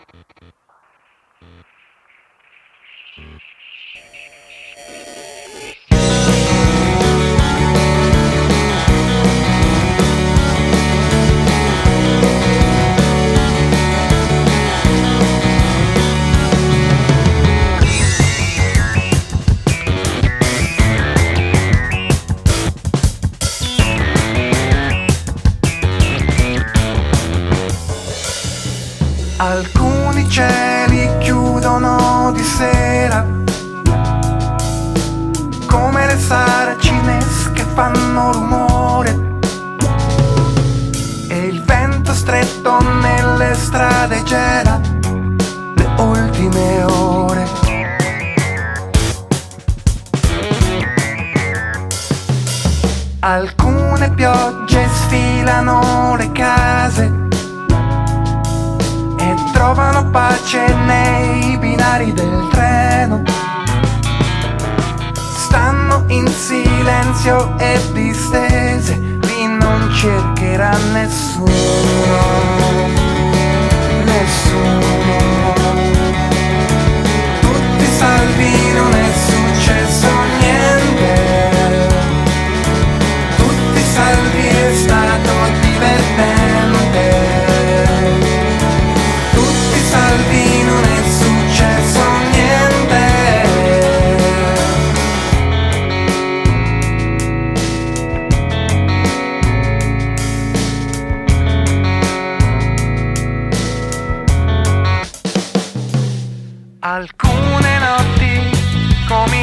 Alcuni cieli chiudono di sera, come le saracine che fanno rumore, e il vento stretto nelle strade gela le ultime ore. Alcune piogge sfilano le case e trovano pace nei binari del treno. Stanno in silenzio e distese, lì non cercherà nessuno, nessuno. Tutti salvi, non è successo niente. Tutti salvi, è stato divertente. Salvi, non è successo niente. Alcune notti cominciano